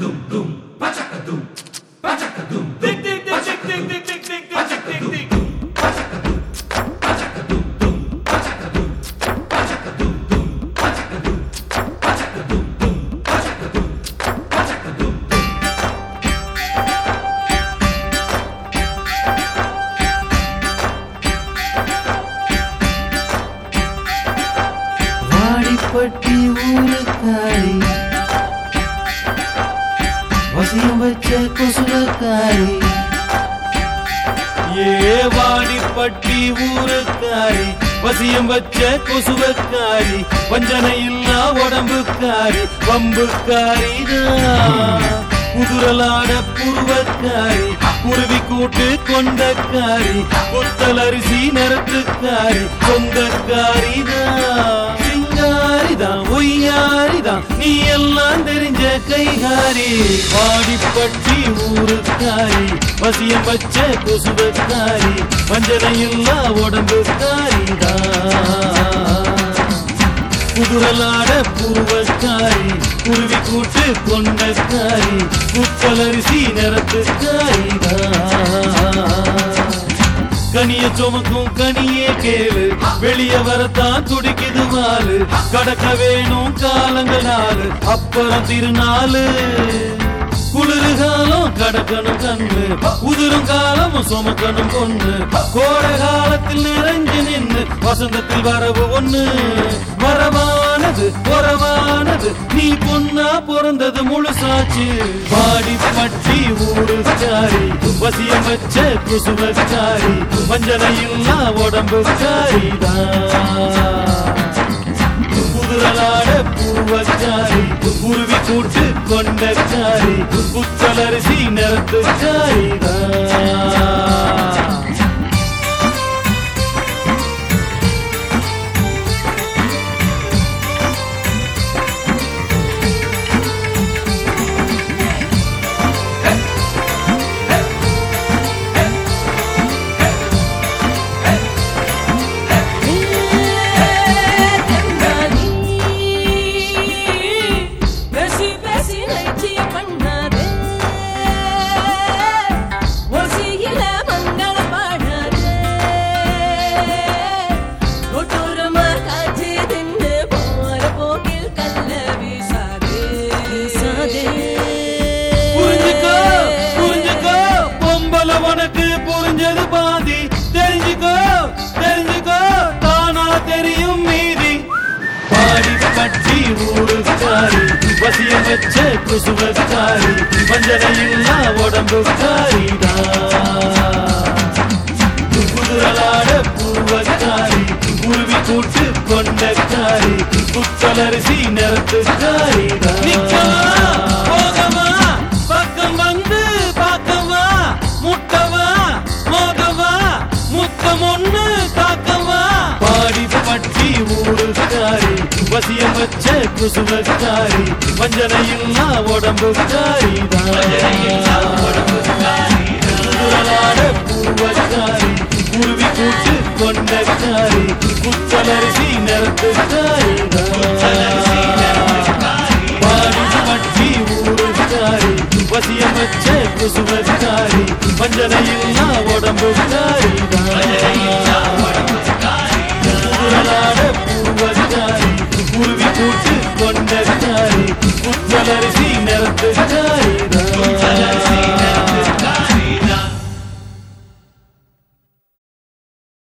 வாடிப்பட்டி ஊருக்காரி வசியம் வச்ச கொசுவக்காரி வாடிப்பட்டி ஊருக்காரி வசியம் வச்ச கொசுவக்காரி வஞ்சனை இல்லா உடம்புக்காரி வம்புக்காரிதான் குதிரலாட புருவக்காரி குருவி கூட்டு கொண்டக்காரி கொத்தலரிசி நிறத்துக்காரி சொந்தக்காரிதான் சிங்காரிதான் ஒய்யாரிதான் நீ எல்லாம் தெரிஞ்ச கைகாரி வாடிப்பட்டி ஊருக்காரி வசியம் வச்ச கொசுவக்காரி வஞ்சனை இல்லா உடம்புக்காரிதான் குதிரலாட பூவக்காரி குருவி கூட்டு கொண்டக்காரி குத்தலரிசி நிறத்துக்காரிதான் கனிய சுமக்கும் கனியே கேளு வெளிய வரத்தான் துடிக்குது மாலு கடக்க வேணும் காலங்கள் நாலு அப்புறம் திருநாளு குளிரு காலம் கடக்கணும் கண்ணு உதிரும் காலமும் சுமக்கணும் பொண்ணு கோடை காலத்தில் நிறைஞ்சு நின்று வசந்தத்தில் வரவு ஒண்ணு வரவானது உறவானது நீ பொண்ணா பிறந்தது முழுசாச்சு வாடிப்பட்டி ஊருக்காரி வசியம் வச்ச குசுவக்காரி வஞ்சனை இல்லா உடம்புக்காரிதான் குதிரலாட பூவக்காரி குருவி கூட்டு கொண்டக்காரி குத்தலரிசி நிறத்துக்காரிதான் உனக்கு புரிஞ்சது பாதி தெரிஞ்சுக்கோ தெரிஞ்சுக்கோ தானா தெரியும் மீதி வாடிப்பட்டி ஊருக்காரி வசியம் வச்ச குசுவக்காரி வஞ்சனை இல்லா உடம்புக்காரிதான் குதிரலாட பூவக்காரி குருவி கூட்டு கொண்டக்காரி குத்தலரிசி நிறத்துக்காரிதான் போகமா பக்கம் வந்து பார்க்கவா முட்டவா மோகவா முத்தம் ஒண்ணு தாக்கவா வாடிப்பட்டி ஊருக்காரி வசியம் வச்ச குசுவக்காரி வஞ்சனை இல்லா உடம்புக்காரிதான் பூவக்காரி குருவி கூட்டு கொண்டக்காரி குத்தலரிசி நிறத்துக்காரிதான் வாடிப்பட்டி ஊருக்காரி வசியம் வச்ச குசுவக்காரி வஞ்சனை இல்லா உடம்புக்காரி